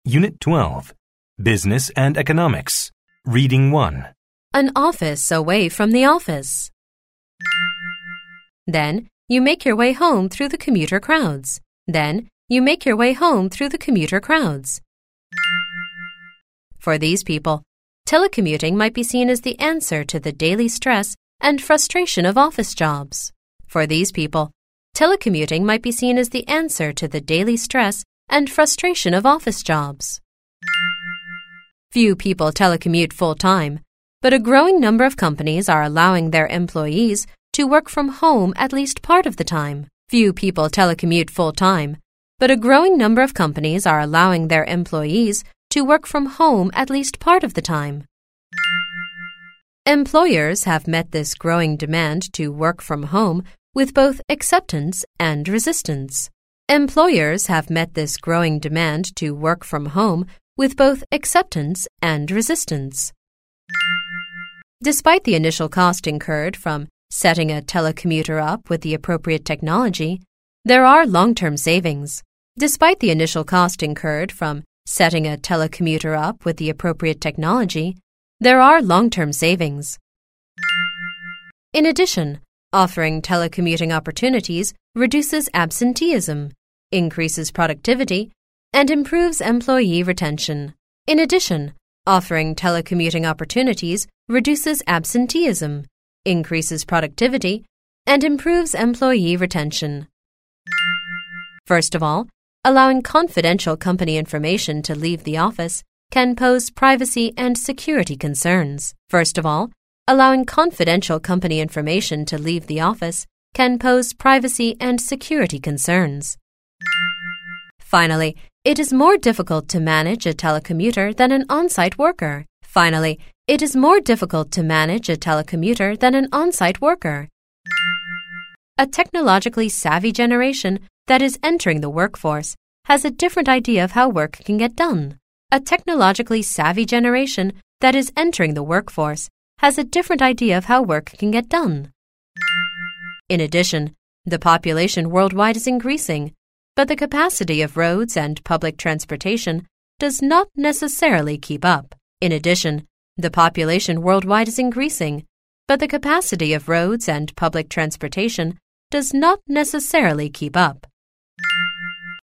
Unit 12, Business and Economics. Reading 1. An office away from the office. Then, you make your way home through the commuter crowds. Then, you make your way home through the commuter crowds. For these people, telecommuting might be seen as the answer to the daily stress and frustration of office jobs. For these people, telecommuting might be seen as the answer to the daily stress and frustration of office jobs. Few people telecommute full-time, but a growing number of companies are allowing their employees to work from home at least part of the time. Few people telecommute full-time, but a growing number of companies are allowing their employees to work from home at least part of the time. Employers have met this growing demand to work from home with both acceptance and resistance. Employers have met this growing demand to work from home with both acceptance and resistance. Despite the initial cost incurred from setting a telecommuter up with the appropriate technology, there are long-term savings. Despite the initial cost incurred from setting a telecommuter up with the appropriate technology, there are long-term savings. In addition, offering telecommuting opportunities reduces absenteeism, increases productivity, and improves employee retention. In addition, offering telecommuting opportunities reduces absenteeism, increases productivity, and improves employee retention. First of all, allowing confidential company information to leave the office can pose privacy and security concerns. First of all, allowing confidential company information to leave the office can pose privacy and security concerns. Finally, it is more difficult to manage a telecommuter than an on-site worker. Finally, it is more difficult to manage a telecommuter than an on-site worker. A technologically savvy generation that is entering the workforce has a different idea of how work can get done. A technologically savvy generation that is entering the workforce has a different idea of how work can get done. In addition, the population worldwide is increasing, but the capacity of roads and public transportation does not necessarily keep up. In addition, the population worldwide is increasing, but the capacity of roads and public transportation does not necessarily keep up.